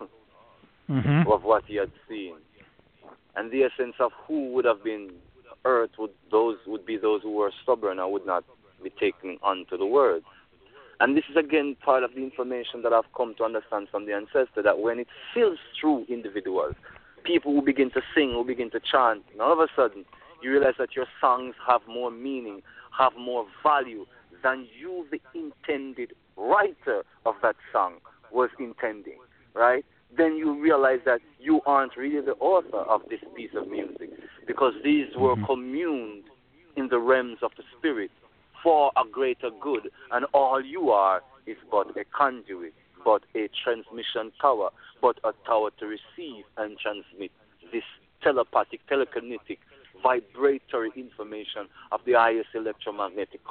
of what he had seen. And the essence of who would have been hurt would be those who were stubborn and would not be taken onto the word. And this is again part of the information that I've come to understand from the ancestor, that when it fills through individuals, people who begin to sing, who begin to chant, and all of a sudden you realize that your songs have more meaning, have more value than you, the intended writer of that song, was intending, right? Then you realize that you aren't really the author of this piece of music, because these were communed in the realms of the spirit for a greater good, and all you are is but a conduit, but a transmission tower, but a tower to receive and transmit this telepathic, telekinetic, vibratory information of the highest electromagnetic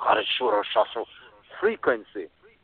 frequency.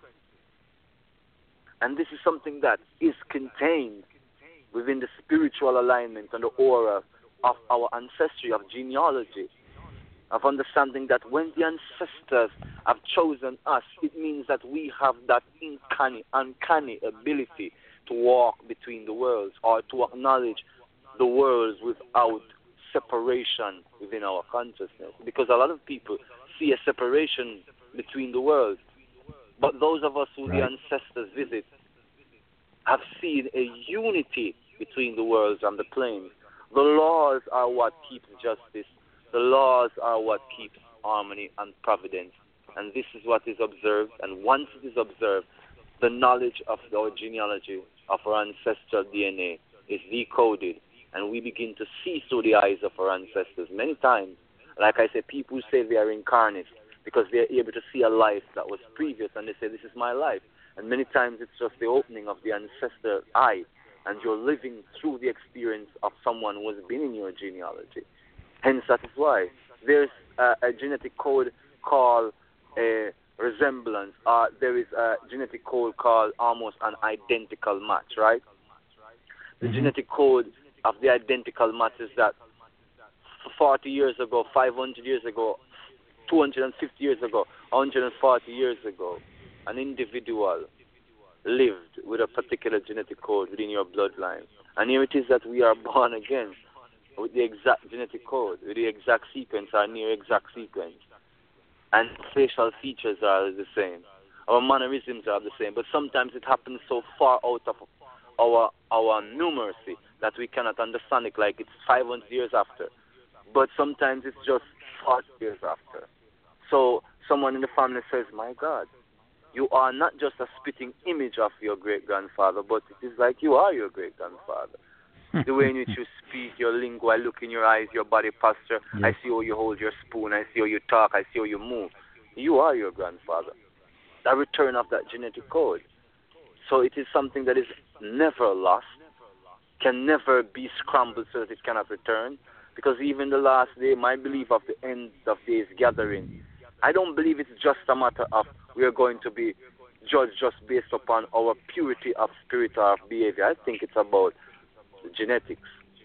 And this is something that is contained within the spiritual alignment and the aura of our ancestry, of genealogy, of understanding that when the ancestors have chosen us, it means that we have that uncanny ability to walk between the worlds, or to acknowledge the worlds without separation within our consciousness. Because a lot of people see a separation between the worlds, but those of us who the ancestors visit have seen a unity between the worlds and the planes. The laws are what keeps justice. The laws are what keeps harmony and providence. And this is what is observed. And once it is observed, the knowledge of our genealogy, of our ancestral DNA, is decoded. And we begin to see through the eyes of our ancestors. Many times, like I said, people say they are incarnate because they are able to see a life that was previous, and they say, this is my life. And many times it's just the opening of the ancestor eye, and you're living through the experience of someone who has been in your genealogy. Hence, that is why there's a genetic code called a resemblance. There is a genetic code called almost an identical match, right? The genetic code of the identical match is that 40 years ago, 500 years ago, 250 years ago, 140 years ago, an individual lived with a particular genetic code within your bloodline. And here it is that we are born again with the exact genetic code, with the exact sequence or near exact sequence. and facial features are the same. Our mannerisms are the same, but sometimes it happens so far out of our numeracy that we cannot understand it, like it's 500 years after. But sometimes it's just 40 years after. So someone in the family says, my God, you are not just a spitting image of your great-grandfather, but it is like you are your great-grandfather. The way in which you speak, your lingo, I look in your eyes, your body posture, yes. I see how you hold your spoon, I see how you talk, I see how you move. You are your grandfather. A return of that genetic code. So it is something that is never lost, can never be scrambled so that it cannot return. Because even the last day, my belief of the end of days gathering, I don't believe it's just a matter of we are going to be judged just based upon our purity of spirit or of behavior. I think it's about genetics.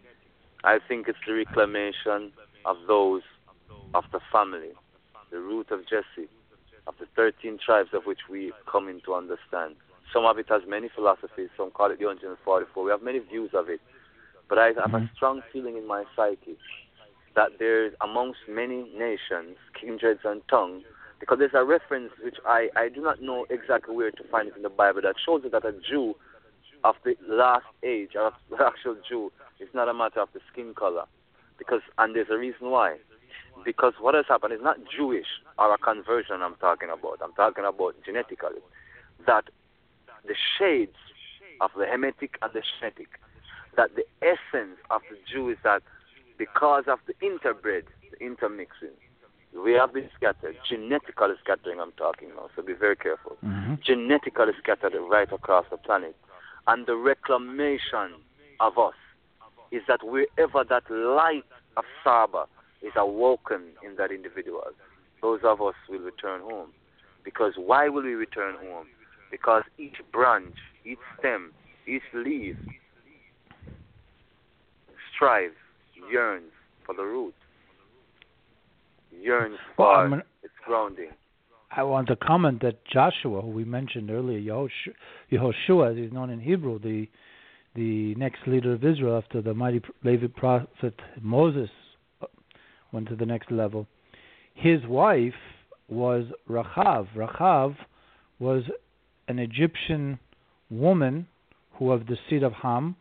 I think it's the reclamation of those of the family, the root of Jesse, of the 13 tribes of which we come into understand. Some of it has many philosophies, some call it the 144. We have many views of it. But I have a strong feeling in my psyche that there's amongst many nations, kindreds and tongues, because there's a reference which I do not know exactly where to find it in the Bible that shows that a Jew of the last age, or the actual Jew, is not a matter of the skin color. And there's a reason why. Because what has happened is not Jewish or a conversion I'm talking about. I'm talking about genetically. That the shades of the Hemitic and the Shemitic, that the essence of the Jew is that because of the interbred, the intermixing, we have been scattered. Genetically scattering I'm talking now, so be very careful. Genetically scattered right across the planet. And the reclamation of us is that wherever that light of Saba is awoken in that individual, those of us will return home. Because why will we return home? Because each branch, each stem, each leaf strives, yearns for the root, yearns for its grounding.
I want to comment that Joshua, who we mentioned earlier, Yehoshua, as he's known in Hebrew, the next leader of Israel after the mighty Levite prophet Moses went to the next level. His wife was Rachav. Rachav was an Egyptian woman who of the seed of Ham.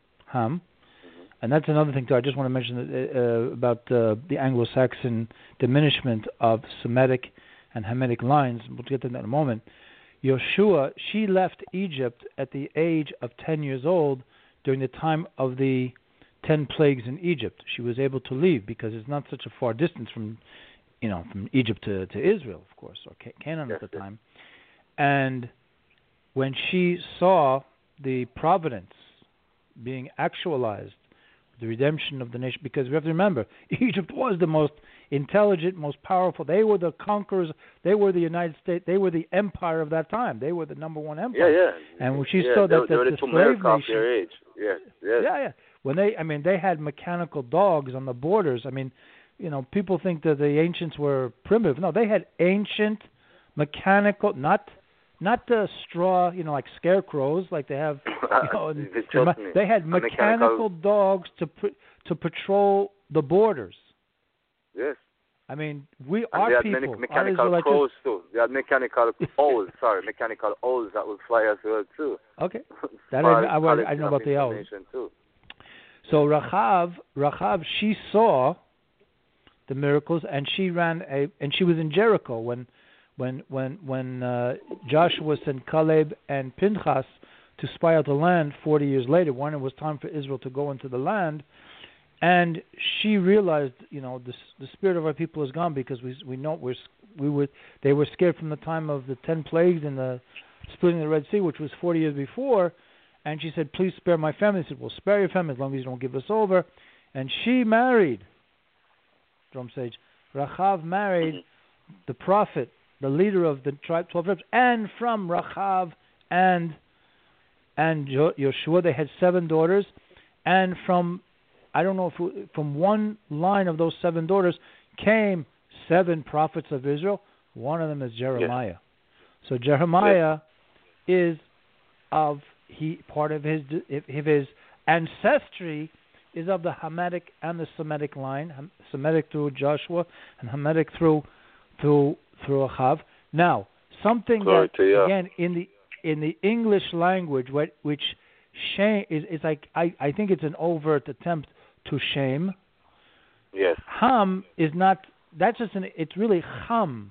And that's another thing too. I just want to mention about the Anglo-Saxon diminishment of Semitic and Hamitic lines. We'll get to that in a moment. Yoshua, she left Egypt at the age of 10 years old during the time of the 10 plagues in Egypt. She was able to leave because it's not such a far distance from Egypt to Israel, of course, or Canaan at the time. And when she saw the providence being actualized, the redemption of the nation, because we have to remember, Egypt was the most intelligent, most powerful. They were the conquerors. They were the United States. They were the empire of that time. They were the number one empire.
Yeah.
And when she saw that the slave nation,
their age. Yeah.
When they had mechanical dogs on the borders. I mean, people think that the ancients were primitive. No, they had ancient mechanical, not the straw, like scarecrows, like they have. They had mechanical dogs to patrol the borders.
Yes.
I mean, our
they had
people,
mechanical crows too. They had mechanical owls. Mechanical owls that would fly as well too.
Okay. That I know about the owls. Too. So Rachav, she saw the miracles, and she and she was in Jericho when Joshua sent Caleb and Pinchas to spy out the land 40 years later, when it was time for Israel to go into the land. And she realized, the spirit of our people is gone, because we know they were scared from the time of the 10 plagues and the splitting of the Red Sea, which was 40 years before. And she said, "Please spare my family." He said, "Well, spare your family as long as you don't give us over." And she married, drum sage, Rachav married the prophet, the leader of the 12 tribes, and from Rachav and Yoshua they had 7 daughters, and from from one line of those 7 daughters came 7 prophets of Israel. One of them is Jeremiah. Yes. So Jeremiah is part of his ancestry is of the Hamitic and the Semitic line. Semitic through Joshua and Hamitic through through a chav. Now, something
Glory
that
to you.
again in the English language, which shame is like I think it's an overt attempt to shame.
Yes.
Ham is not. That's just it's really cham,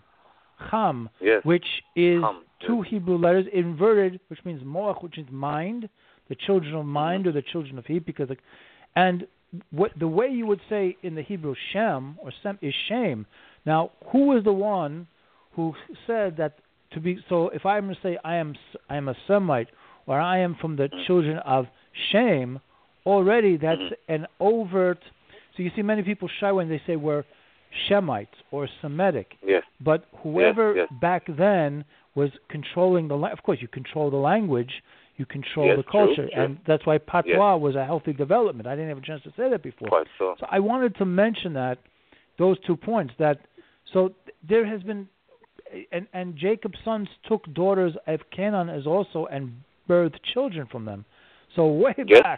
Yes.
which is
Cham,
two
yes.
Hebrew letters inverted, which means moach, which is mind, the children of mind or the children of heat, because and what the way you would say in the Hebrew shem or sem is shame. Now, who was the one who said that to be? So, if I'm going to say I am a Semite or I am from the children of shame, already that's an overt. So you see, many people shy when they say we're Shemites or Semitic.
Yes.
But whoever
Yes.
back then was controlling the of course you control the language, you control
Yes,
the culture,
true.
and that's why patois was a healthy development. I didn't have a chance to say that before.
Quite so.
So I wanted to mention those 2 points. There has been, and Jacob's sons took daughters of Canaan as also and birthed children from them. So way back,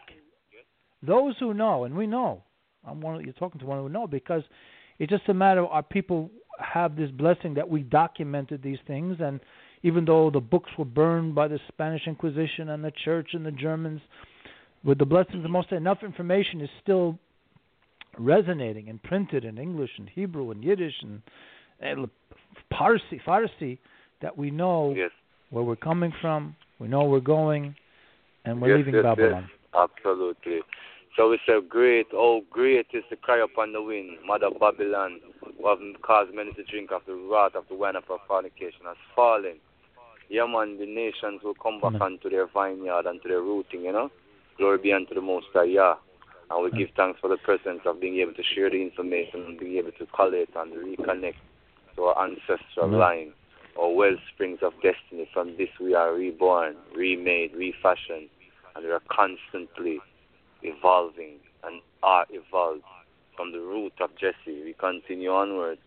those who know, and we know, you're talking to one who know, because it's just a matter of our people have this blessing that we documented these things, and even though the books were burned by the Spanish Inquisition and the Church and the Germans, with the blessings of the Most High, enough information is still resonating and printed in English and Hebrew and Yiddish and Farsi, that we know where we're coming from, we know we're going, and we're leaving Babylon.
Yes, absolutely. So we say, great is the cry upon the wind, Mother Babylon, who have caused many to drink of the wrath of the wine of her fornication, has fallen. Yeah, man, the nations will come back onto their vineyard and to their rooting, Glory be unto the Most High, yeah. And we give thanks for the presence of being able to share the information and being able to collate and reconnect to our ancestral line, our well springs of destiny. From this we are reborn, remade, refashioned, and we are constantly evolving and are evolved from the root of Jesse. We continue onward,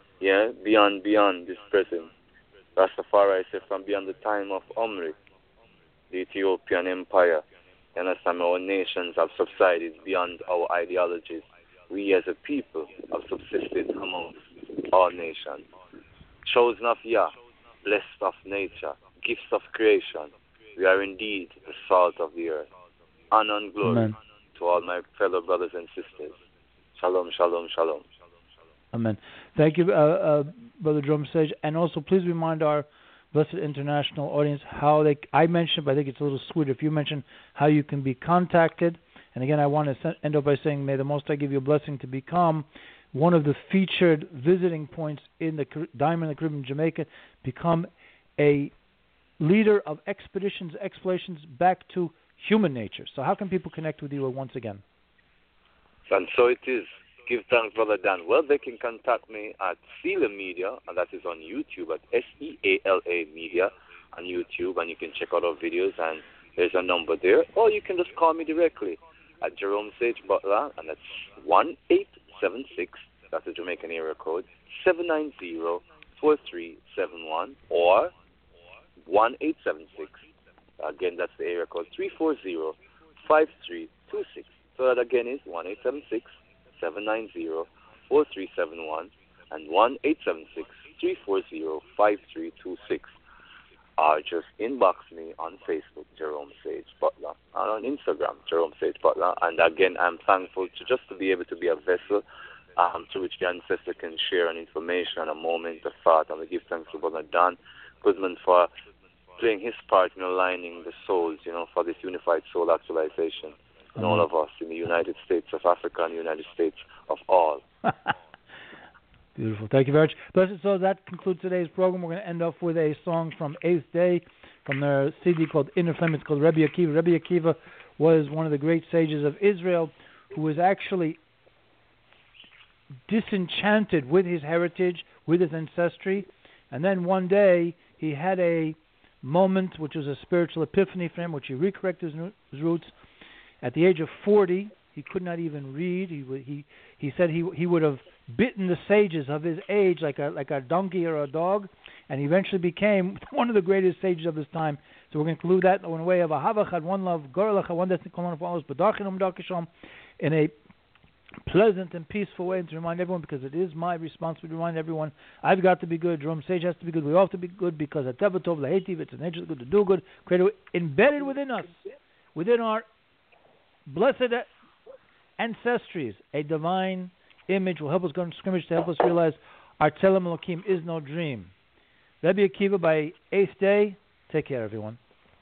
beyond this present. Rastafari said from beyond the time of Omri, the Ethiopian Empire. You understand, our nations have subsided beyond our ideologies. We as a people have subsisted amongst all nations. Chosen of Yah, blessed of nature, gifts of creation. We are indeed the salt of the earth. Honor and glory to all my fellow brothers and sisters. Shalom, shalom, shalom.
Amen. Thank you, Brother Drum Sage. And also, please remind our Blessed International audience how I mentioned, but I think it's a little sweet if you mention how you can be contacted. And again, I want to end up by saying, may the Most High give you a blessing to become one of the featured visiting points in the Diamond, the Caribbean, Jamaica, become a leader of expeditions, explorations back to human nature. So how can people connect with you once again?
And so it is. Give thanks, Brother Dan. Well, they can contact me at Seala Media, and that is on YouTube, at SEALA Media on YouTube, and you can check out our videos, and there's a number there. Or you can just call me directly at Jerome Sage Butler, and that's 1876, that's the Jamaican area code, 790-4371, or 1876, again, that's the area code, 340-5326. So that again is 1876 790-4371 and 1-876-340-5326. Or just inbox me on Facebook, Jerome Sage Butler, and on Instagram, Jerome Sage Butler. And again, I'm thankful to be able to be a vessel through which the ancestor can share an information and a moment of thought. And we give thanks to Brother Dan Goodman for playing his part in aligning the souls, for this unified soul actualization. And all of us in the United States of Africa and the United States of all.
Beautiful. Thank you very much. Blessed souls, that concludes today's program. We're going to end off with a song from Eighth Day from their CD called Inner Flame. It's called Rebbe Akiva. Rebbe Akiva was one of the great sages of Israel who was actually disenchanted with his heritage, with his ancestry. And then one day he had a moment which was a spiritual epiphany for him, which he recorrected his roots. At the age of 40, he could not even read. He said he would have bitten the sages of his age like a donkey or a dog, and he eventually became one of the greatest sages of his time. So we're going to conclude that in a way of a Havachad, one love, Gorlacha, one destiny, one follows, B'darchinum Darkishom, in a pleasant and peaceful way, and to remind everyone, because it is my responsibility to remind everyone, I've got to be good, Jerome Sage has to be good, we all have to be good, because at Teva Tov Lahetiv, it's a nature good to do good, created, embedded within us, within our blessed ancestries, a divine image will help us go into scrimmage to help us realize our Tzelem Elokim is no dream. Rabbi Akiva by 8th day. Take care, everyone.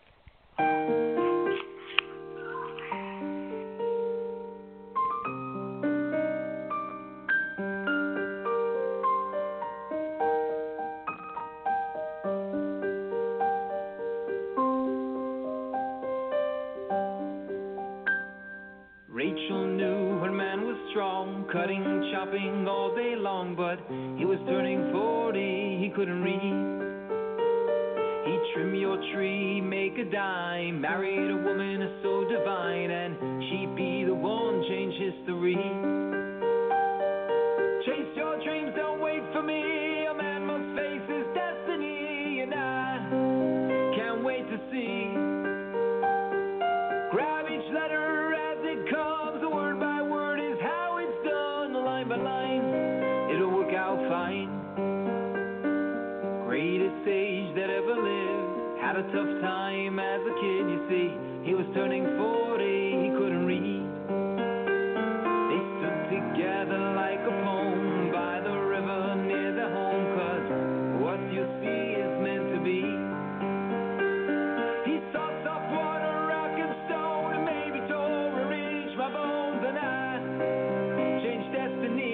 Rachel knew her man was strong, cutting, chopping all day long, but he was turning 40, he couldn't read. He'd trim your tree, make a dime, married a woman so divine, and she'd be the one change history. Chase your dreams, don't wait for me, a man must face his destiny, and I can't wait to see. Grab each letter as it comes, word by word is how it's done, line by line, it'll work out fine. Greatest sage that ever lived, had a tough time as a kid, you see. He was turning 40, he couldn't read. They stood together like a poem by the river near their home, 'cause what you see is meant to be. He saw soft water, rock and stone, and maybe tore or reached my bones, and I changed destiny.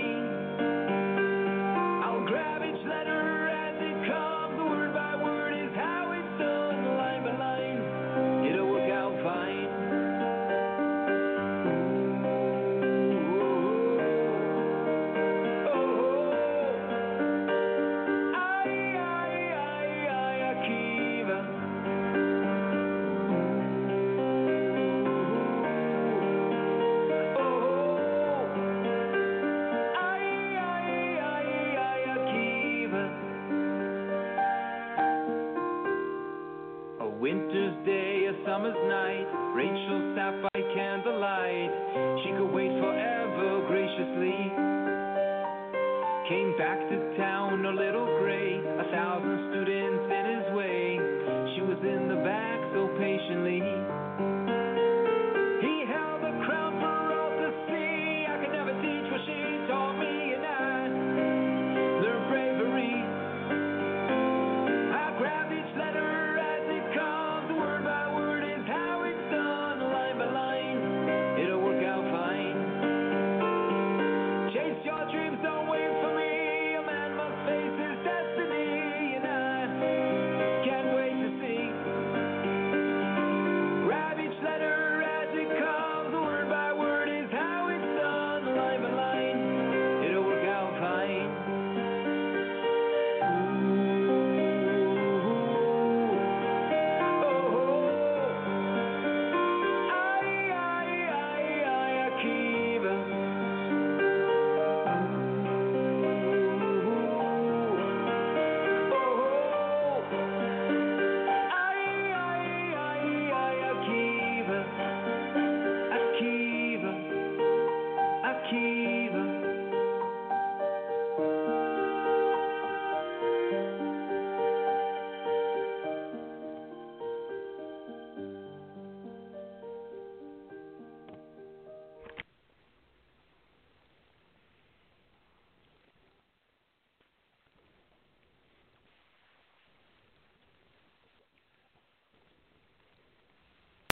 I'll grab each letter as it comes, word by word is how it's done, line by line, it'll work out fine. Akiva. Akiva. A winter's day, a summer's night, Rachel sat by candlelight. She could wait forever graciously. Came back to town a little gray, 1,000 students in his way. She was in the back so patiently.